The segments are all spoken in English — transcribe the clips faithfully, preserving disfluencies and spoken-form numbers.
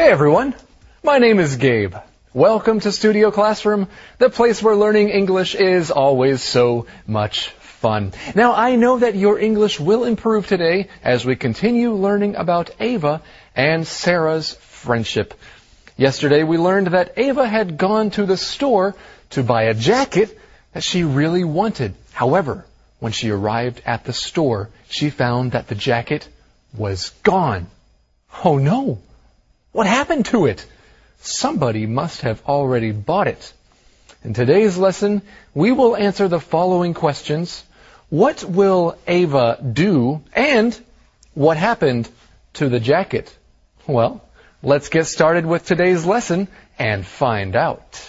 Hey everyone, my name is Gabe. Welcome to Studio Classroom, the place where learning English is always so much fun. Now I know that your English will improve today as we continue learning about Ava and Sarah's friendship. Yesterday we learned that Ava had gone to the store to buy a jacket that she really wanted. However, when she arrived at the store, she found that the jacket was gone. Oh no! What happened to it? Somebody must have already bought it. In today's lesson, we will answer the following questions. What will Ava do? And what happened to the jacket? Well, let's get started with today's lesson and find out.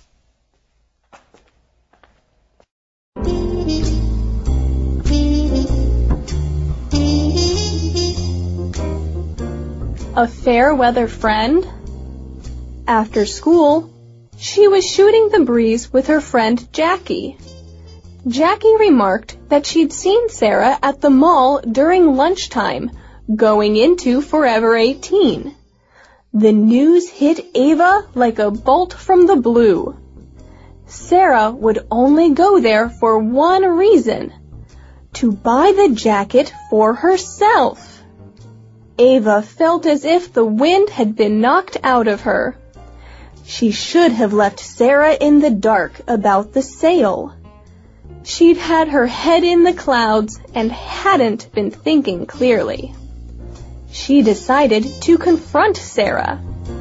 A fair weather friend? After school, she was shooting the breeze with her friend Jackie. Jackie remarked that she'd seen Sarah at the mall during lunchtime, going into Forever eighteen. The news hit Ava like a bolt from the blue. Sarah would only go there for one reason: to buy the jacket for herself. Ava felt as if the wind had been knocked out of her. She should have left Sarah in the dark about the sale. She'd had her head in the clouds and hadn't been thinking clearly. She decided to confront Sarah.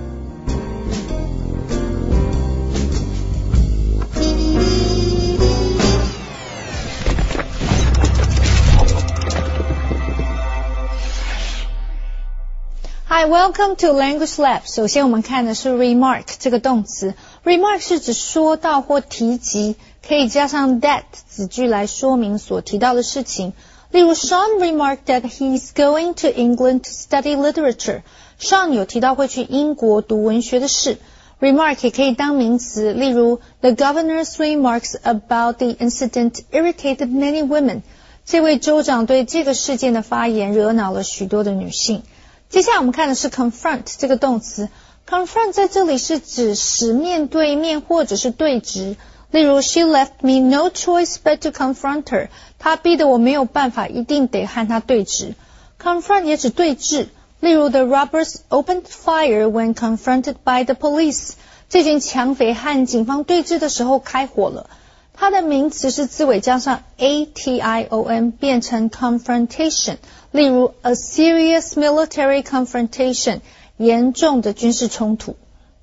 Hi, welcome to Language Lab. 首先我们看的是 remark 这个动词。remark 是指说到或提及，可以加上 that 子句来说明所提到的事情。例如 Sean remarked that he's going to England to study literature. Sean 有提到会去英国读文学的事。remark 也可以当名词，例如 The governor's remarks about the incident irritated many women. 这位州长对这个事件的发言惹恼了许多的女性。接下来我们看的是 confront 这个动词。confront 在这里是指使面对面或者是对质。例如 She left me no choice but to confront her. 她逼得我没有办法，一定得和她对质。confront 也指对峙。例如 The robbers opened fire when confronted by the police. 这群抢匪和警方对峙的时候开火了。它的名词是字尾加上 ation 变成 confrontation。例如 a serious military confrontation 严重的军事冲突。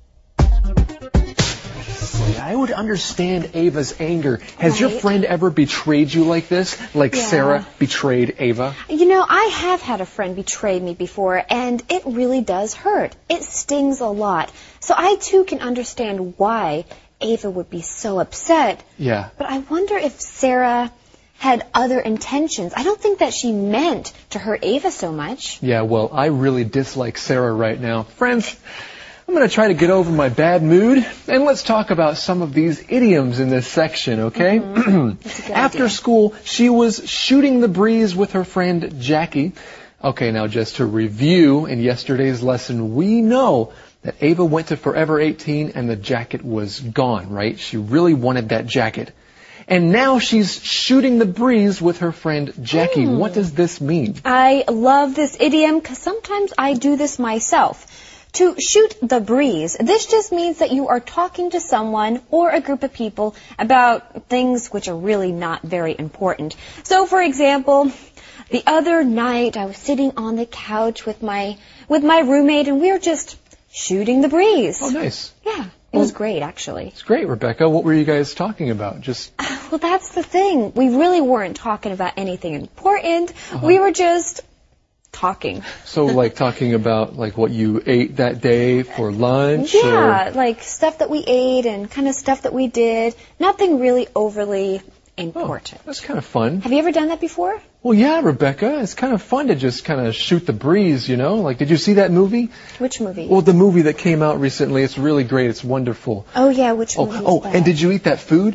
I would understand Ava's anger. Has Right. your friend ever betrayed you like this? Like Yeah. Sarah betrayed Ava? You know, I have had a friend betray me before, and it really does hurt. It stings a lot. So I, too, can understand why Ava would be so upset. Yeah. But I wonder if Sarah had other intentions. I don't think that she meant to hurt Ava so much. Yeah, well, I really dislike Sarah right now. Friends, I'm going to try to get over my bad mood, and let's talk about some of these idioms in this section, okay? Mm-hmm. That's a good After idea. school, she was shooting the breeze with her friend Jackie. Okay, now just to review, in yesterday's lesson, we know that Ava went to Forever eighteen and the jacket was gone, right? She really wanted that jacket. And now she's shooting the breeze with her friend Jackie. Mm. What does this mean? I love this idiom because sometimes I do this myself. To shoot the breeze, this just means that you are talking to someone or a group of people about things which are really not very important. So, for example, the other night I was sitting on the couch with my with my roommate and we were just shooting the breeze. Oh, nice. Yeah, it was great, actually. It's great, Rebecca. What were you guys talking about? Just Well, that's the thing. We really weren't talking about anything important. Uh-huh. We were just talking. so like talking about like what you ate that day for lunch? Yeah, or... like stuff that we ate and kind of stuff that we did. Nothing really overly important. Oh, that's kind of fun. Have you ever done that before? Well, yeah, Rebecca. It's kind of fun to just kind of shoot the breeze, you know? Like, did you see that movie? Which movie? Well, the movie that came out recently. It's really great. It's wonderful. Oh, yeah, which Oh, movie oh, is that? and did you eat that food?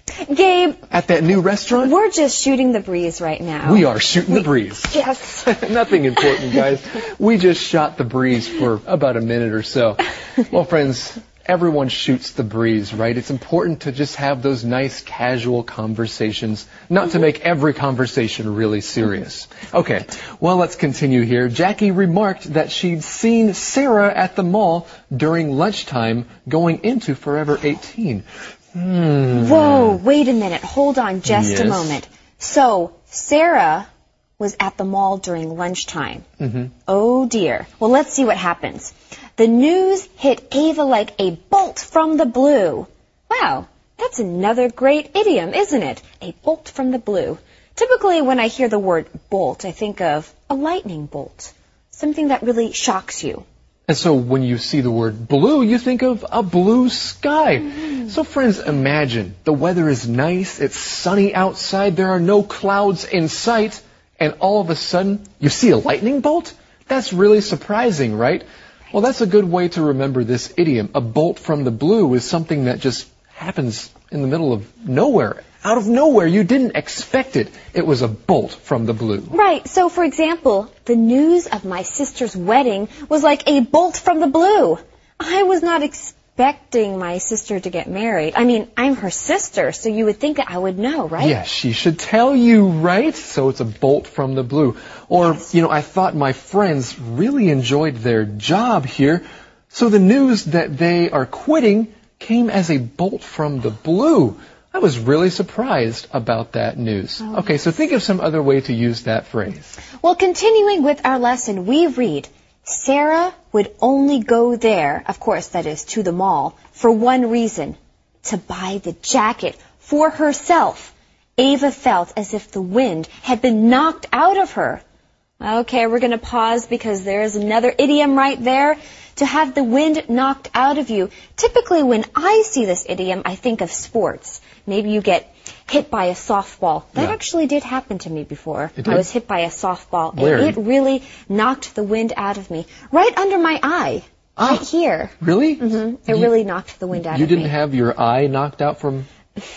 Gabe. At that new restaurant? We're just shooting the breeze right now. We are shooting we, the breeze. Yes. Nothing important, guys. We just shot the breeze for about a minute or so. Well, friends, everyone shoots the breeze, right? It's important to just have those nice casual conversations, not to make every conversation really serious. Okay, well, let's continue here. Jackie remarked that she'd seen Sarah at the mall during lunchtime going into Forever eighteen. Hmm. Whoa, wait a minute. Hold on just yes. a moment. So, Sarah was at the mall during lunchtime. Mm-hmm. Oh, dear. Well, let's see what happens. The news hit Ava like a bolt from the blue. Wow, that's another great idiom, isn't it? A bolt from the blue. Typically, when I hear the word bolt, I think of a lightning bolt, something that really shocks you. And so when you see the word blue, you think of a blue sky. Mm-hmm. So friends, imagine the weather is nice, it's sunny outside, there are no clouds in sight, and all of a sudden you see a lightning bolt? That's really surprising, right? Well, that's a good way to remember this idiom. A bolt from the blue is something that just happens in the middle of nowhere. Out of nowhere. You didn't expect it. It was a bolt from the blue. Right. So, for example, the news of my sister's wedding was like a bolt from the blue. I was not expecting my sister to get married. I mean, I'm her sister, so you would think that I would know, right? Yes, she should tell you, right? So it's a bolt from the blue. Or, yes. you know, I thought my friends really enjoyed their job here, so the news that they are quitting came as a bolt from the blue. I was really surprised about that news. Oh. Okay, so think of some other way to use that phrase. Well, continuing with our lesson, we read, Sarah would only go there, of course, that is, to the mall, for one reason, to buy the jacket for herself. Ava felt as if the wind had been knocked out of her. Okay, we're going to pause because there is another idiom right there. To have the wind knocked out of you. Typically, when I see this idiom, I think of sports. Maybe you get hit by a softball. That yeah. actually did happen to me before. It did? I was hit by a softball, Where? and it really knocked the wind out of me. Right under my eye. Ah, right here. Really? Mm-hmm. It you, really knocked the wind out you of me. You didn't have your eye knocked out from...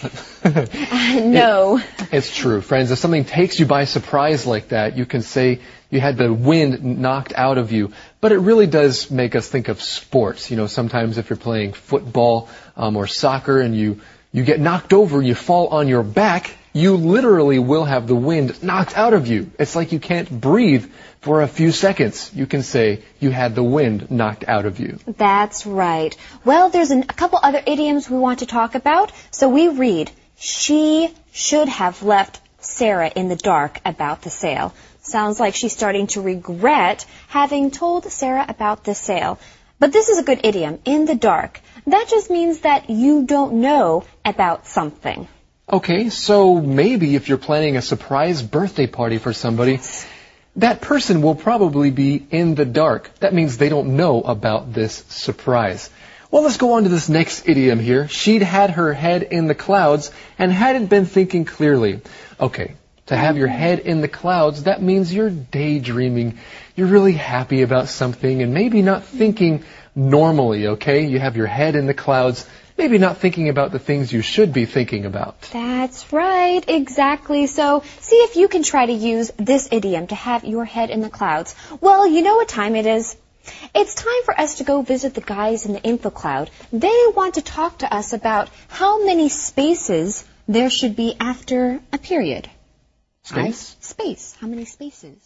No. It, it's true, friends. If something takes you by surprise like that, you can say you had the wind knocked out of you. But it really does make us think of sports. You know, sometimes if you're playing football um, or soccer and you, you get knocked over, you fall on your back, you literally will have the wind knocked out of you. It's like you can't breathe for a few seconds. You can say you had the wind knocked out of you. That's right. Well, there's an, a couple other idioms we want to talk about. So we read, she should have left Sarah in the dark about the sale. Sounds like she's starting to regret having told Sarah about the sale. But this is a good idiom, in the dark. That just means that you don't know about something. Okay, so maybe if you're planning a surprise birthday party for somebody, that person will probably be in the dark. That means they don't know about this surprise. Well, let's go on to this next idiom here. She'd had her head in the clouds and hadn't been thinking clearly. Okay, to have your head in the clouds, that means you're daydreaming. You're really happy about something and maybe not thinking normally, okay? You have your head in the clouds, maybe not thinking about the things you should be thinking about. That's right, exactly. So see if you can try to use this idiom to have your head in the clouds. Well, you know what time it is? It's time for us to go visit the guys in the info cloud. They want to talk to us about how many spaces there should be after a period. Space? Right? Space. How many spaces?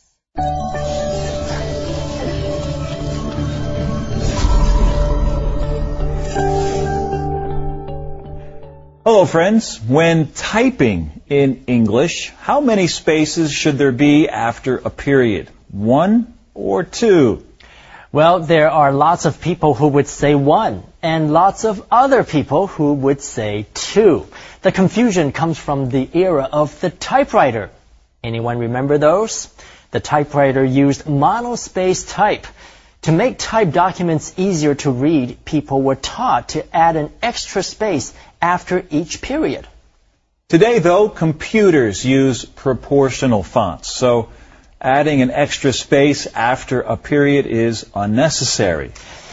Hello, friends. When typing in English, how many spaces should there be after a period? One or two? Well, there are lots of people who would say one, and lots of other people who would say two. The confusion comes from the era of the typewriter. Anyone remember those? The typewriter used monospace type. To make typed documents easier to read, people were taught to add an extra space after each period. Today, though, computers use proportional fonts, so adding an extra space after a period is unnecessary.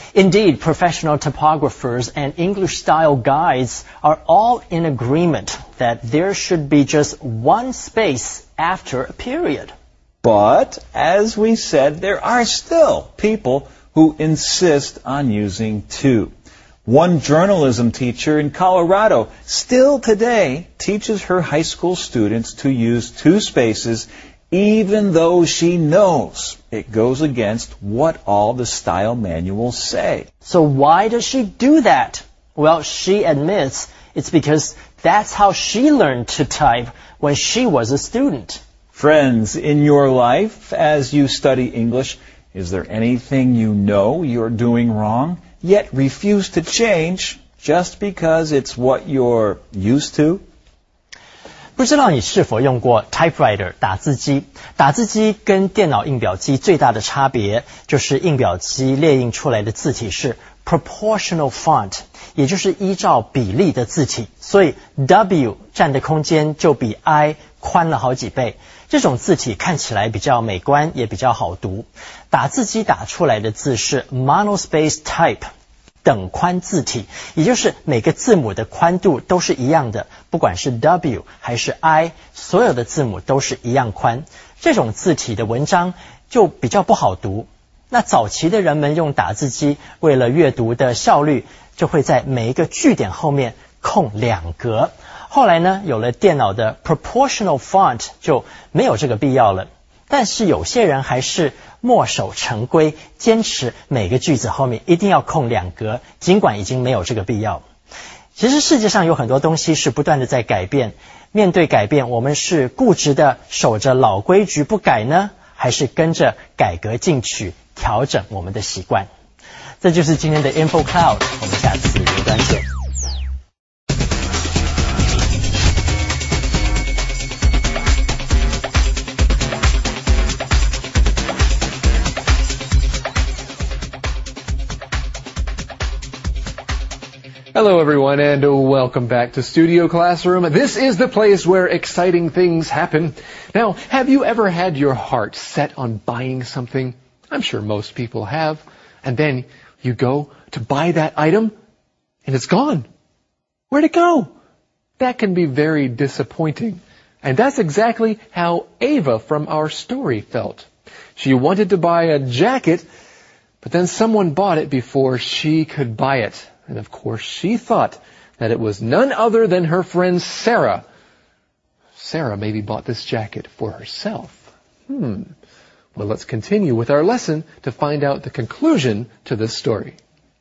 Indeed, professional typographers and English-style guides are all in agreement that there should be just one space after a period. But, as we said, there are still people who insist on using two. One journalism teacher in Colorado still today teaches her high school students to use two spaces even though she knows it goes against what all the style manuals say. So why does she do that? Well, she admits it's because that's how she learned to type when she was a student. Friends, in your life, as you study English, is there anything you know you're doing wrong, yet refuse to change just because it's what you're used to? 不知道你是否用过 typewriter 打字机？打字机跟电脑印表机最大的差别就是印表机列印出来的字体是 proportional font， 也就是依照比例的字体，所以 W 占的空间就比 I 宽了好几倍。这种字体看起来比较美观，也比较好读。打字机打出来的字是 monospace type。等宽字体，也就是每个字母的宽度都是一样的，不管是 W 还是 I， 所有的字母都是一样宽。这种字体的文章就比较不好读。那早期的人们用打字机，为了阅读的效率，就会在每一个句点后面空两格。后来呢，有了电脑的 proportional font， 就没有这个必要了。但是有些人还是墨守成规，坚持每个句子后面一定要空两格，尽管已经没有这个必要。其实世界上有很多东西是不断的在改变，面对改变，我们是固执的守着老规矩不改呢，还是跟着改革进取，调整我们的习惯？这就是今天的 Info Cloud， 我们下次云端见。 Hello everyone and welcome back to Studio Classroom. This is the place where exciting things happen. Now, have you ever had your heart set on buying something? I'm sure most people have. And then you go to buy that item and it's gone. Where'd it go? That can be very disappointing. And that's exactly how Ava from our story felt. She wanted to buy a jacket, but then someone bought it before she could buy it. And of course, she thought that it was none other than her friend Sarah. Sarah maybe bought this jacket for herself. Hmm. Well, let's continue with our lesson to find out the conclusion to this story.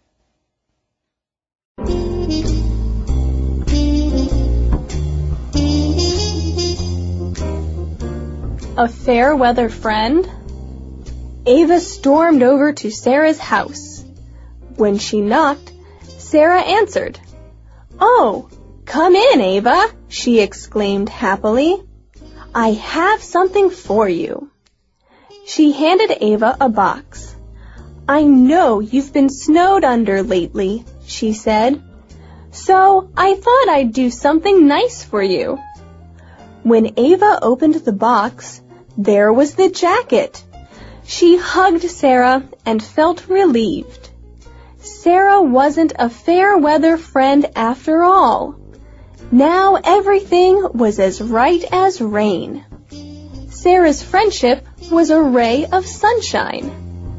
A fair weather friend? Ava stormed over to Sarah's house. When she knocked, Sarah answered. "Oh, come in, Ava," she exclaimed happily. "I have something for you." She handed Ava a box. "I know you've been snowed under lately," she said. "So I thought I'd do something nice for you." When Ava opened the box, there was the jacket. She hugged Sarah and felt relieved. Sarah wasn't a fair weather friend after all. Now everything was as right as rain. Sarah's friendship was a ray of sunshine.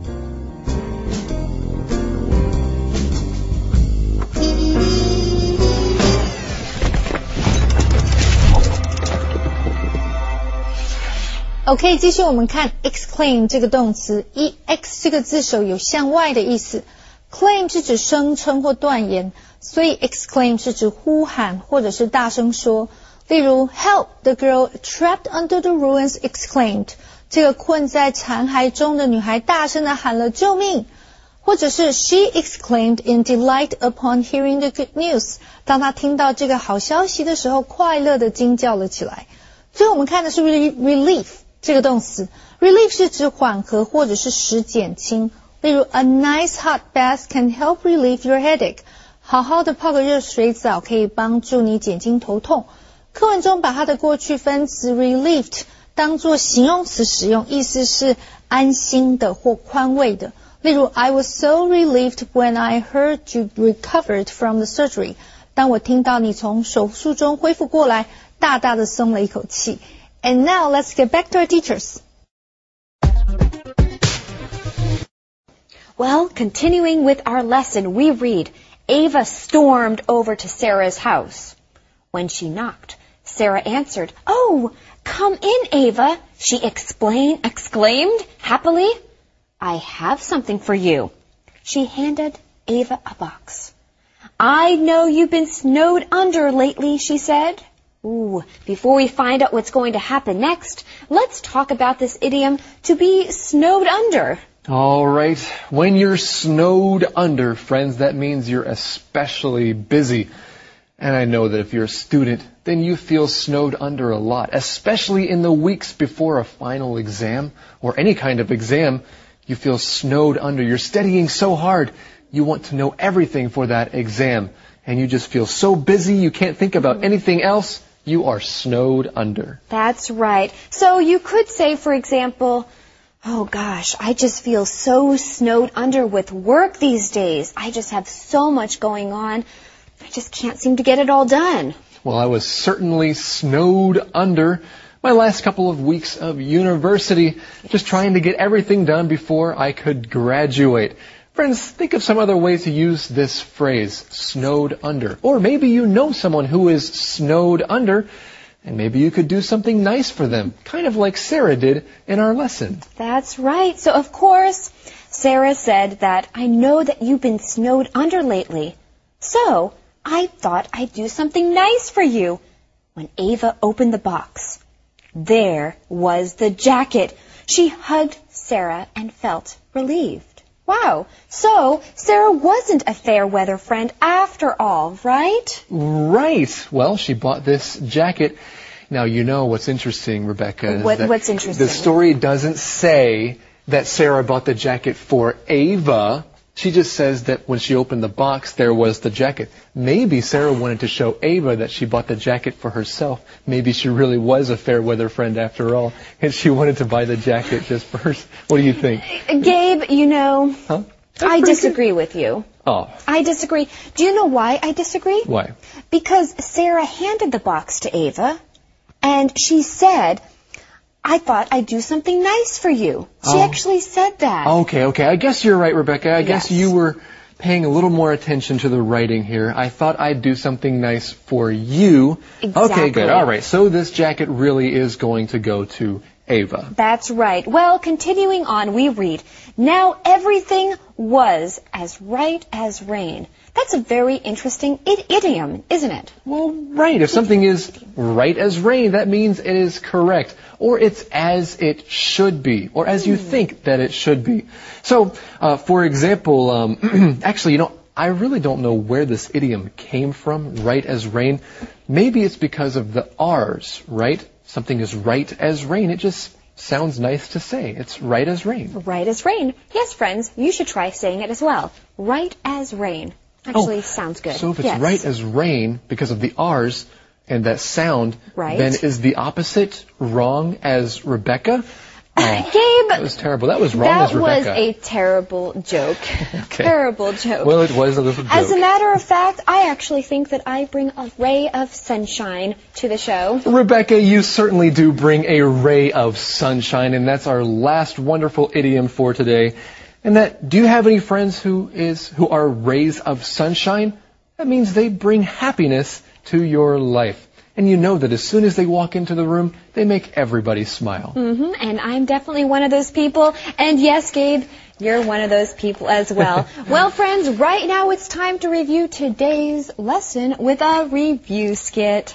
OK， 继续我们看 exclaim 这个动词 ，ex 这个字首有向外的意思。claim 是指声称或断言，所以 exclaim 是指呼喊或者是大声说。例如 Help! The girl trapped under the ruins exclaimed. 这个困在残骸中的女孩大声地喊了救命。或者是 She exclaimed in delight upon hearing the good news. 当她听到这个好消息的时候，快乐地惊叫了起来。最后我们看的是 relief 这个动词。relief 是指缓和或者是使减轻。例如 A nice hot bath can help relieve your headache. 好好的泡个热水澡可以帮助你减轻头痛。课文中把它的过去分词 relieved 当作形容词使用，意思是安心的或宽慰的。 例如 I was so relieved when I heard you recovered from the surgery. 当我听到你从手术中恢复过来，大大的松了一口气。And now let's get back to our teachers. Well, continuing with our lesson, we read, Ava stormed over to Sarah's house. When she knocked, Sarah answered, Oh, come in, Ava, she explained, exclaimed happily. I have something for you. She handed Ava a box. I know you've been snowed under lately, she said. Ooh, before we find out what's going to happen next, let's talk about this idiom, to be snowed under. All right. When you're snowed under, friends, that means you're especially busy. And I know that if you're a student, then you feel snowed under a lot, especially in the weeks before a final exam or any kind of exam. You feel snowed under. You're studying so hard. You want to know everything for that exam. And you just feel so busy you can't think about anything else. You are snowed under. That's right. So you could say, for example, oh gosh, I just feel so snowed under with work these days. I just have so much going on. I just can't seem to get it all done. Well, I was certainly snowed under my last couple of weeks of university, just trying to get everything done before I could graduate. Friends, think of some other ways to use this phrase, snowed under. Or maybe you know someone who is snowed under, and maybe you could do something nice for them, kind of like Sarah did in our lesson. That's right. So, of course, Sarah said that, I know that you've been snowed under lately. So, I thought I'd do something nice for you. When Ava opened the box, there was the jacket. She hugged Sarah and felt relieved. Wow, so Sarah wasn't a fair weather friend after all, right? Right. Well, she bought this jacket. Now, you know what's interesting, Rebecca. Is What, that what's interesting? The story doesn't say that Sarah bought the jacket for Ava. She just says that when she opened the box, there was the jacket. Maybe Sarah wanted to show Ava that she bought the jacket for herself. Maybe she really was a fair weather friend after all, and she wanted to buy the jacket just for her. What do you think? Gabe, you know, Huh? I disagree with you. Oh. I disagree. Do you know why I disagree? Why? Because Sarah handed the box to Ava, and she said, I thought I'd do something nice for you. She Oh. actually said that. Okay, okay. I guess you're right, Rebecca. I guess Yes. you were paying a little more attention to the writing here. I thought I'd do something nice for you. Exactly. Okay, good. All right. So this jacket really is going to go to Ava. That's right. Well, continuing on, we read, Now everything was as right as rain. That's a very interesting id- idiom, isn't it? Well, right. If something is right as rain, that means it is correct. Or it's as it should be. Or as you think that it should be. So, uh, for example, um, actually, you know, I really don't know where this idiom came from, right as rain. Maybe it's because of the R's, right? Something is right as rain. It just sounds nice to say. It's right as rain. Right as rain. Yes, friends, you should try saying it as well. Right as rain. Actually, Oh, sounds good. So if it's Yes. right as rain because of the R's and that sound, Right. then is the opposite wrong as Rebecca? Oh, Gabe, that was terrible. That was wrong that as Rebecca. was a terrible joke. Okay. Terrible joke. Well, it was a little joke. As a matter of fact, I actually think that I bring a ray of sunshine to the show. Rebecca, you certainly do bring a ray of sunshine, and that's our last wonderful idiom for today. And that, do you have any friends who is who are rays of sunshine? That means they bring happiness to your life. And you know that as soon as they walk into the room, they make everybody smile. hmm And I'm definitely one of those people. And yes, Gabe, you're one of those people as well. Well, friends, right now it's time to review today's lesson with a review skit.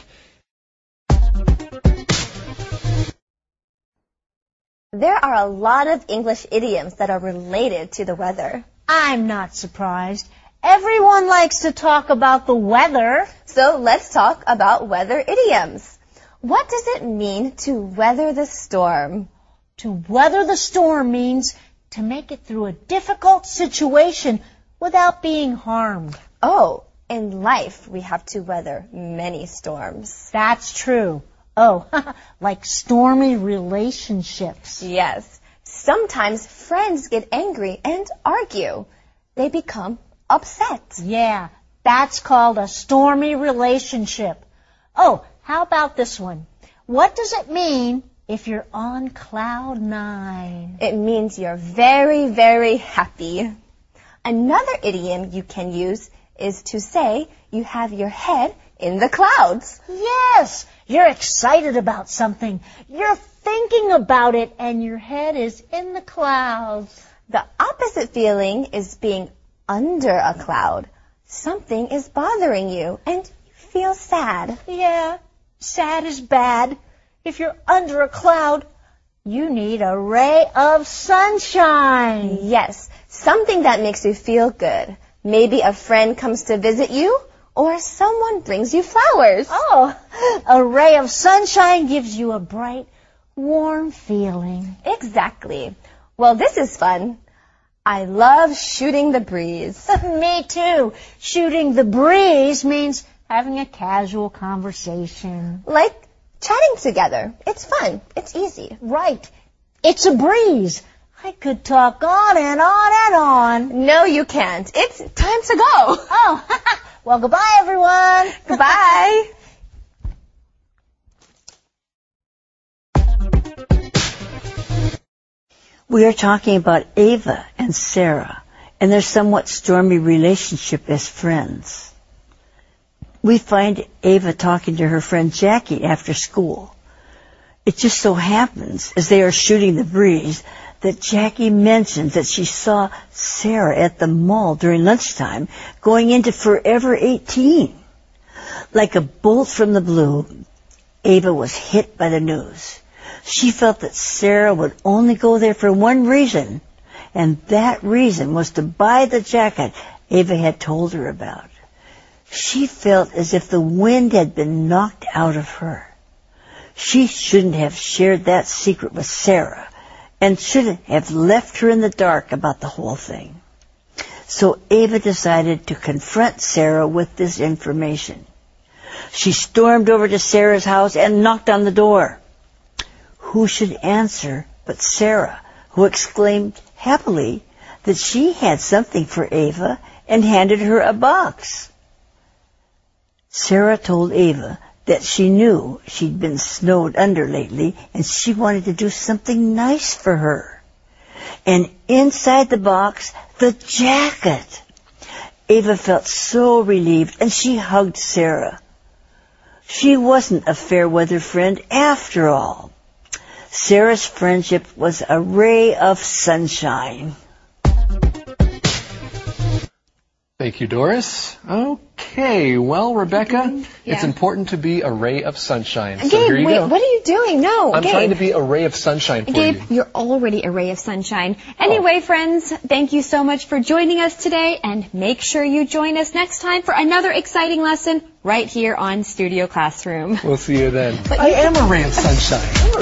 There are a lot of English idioms that are related to the weather. I'm not surprised. Everyone likes to talk about the weather. So let's talk about weather idioms. What does it mean to weather the storm? To weather the storm means to make it through a difficult situation without being harmed. Oh, in life we have to weather many storms. That's true. Oh, like stormy relationships. Yes, Sometimes friends get angry and argue. They become upset. Yeah, that's called a stormy relationship. Oh, how about this one? What does it mean if you're on cloud nine? It means you're very, very happy. Another idiom you can use is to say you have your head in the clouds. Yes, you're excited about something. You're thinking about it and your head is in the clouds. The opposite feeling is being under a cloud. Something is bothering you and you feel sad. Yeah, sad is bad. If you're under a cloud, you need a ray of sunshine. Yes, something that makes you feel good. Maybe a friend comes to visit you, or someone brings you flowers. Oh, a ray of sunshine gives you a bright, warm feeling. Exactly. Well, this is fun. I love shooting the breeze. Me too. Shooting the breeze means having a casual conversation. Like chatting together. It's fun. It's easy. Right. It's a breeze. I could talk on and on and on. No, you can't. It's time to go. Oh, well, goodbye, everyone. Goodbye. We are talking about Ava and Sarah and their somewhat stormy relationship as friends. We find Ava talking to her friend Jackie after school. It just so happens, as they are shooting the breeze, that Jackie mentions that she saw Sarah at the mall during lunchtime going into Forever eighteen. Like a bolt from the blue, Ava was hit by the news. She felt that Sarah would only go there for one reason, and that reason was to buy the jacket Ava had told her about. She felt as if the wind had been knocked out of her. She shouldn't have shared that secret with Sarah, and should have left her in the dark about the whole thing. So Ava decided to confront Sarah with this information. She stormed over to Sarah's house and knocked on the door. Who should answer but Sarah, who exclaimed happily that she had something for Ava and handed her a box. Sarah told Ava that she knew she'd been snowed under lately and she wanted to do something nice for her. And inside the box, the jacket. Ava felt so relieved and she hugged Sarah. She wasn't a fair-weather friend after all. Sarah's friendship was a ray of sunshine. Thank you, Doris. Okay, well, Rebecca, Yeah. it's important to be a ray of sunshine. So Gabe, here you wait, go. what are you doing? No, I'm Gabe. trying to be a ray of sunshine for Gabe, you. you're already a ray of sunshine. Anyway, friends, thank you so much for joining us today, and make sure you join us next time for another exciting lesson right here on Studio Classroom. We'll see you then. I am a ray of sunshine.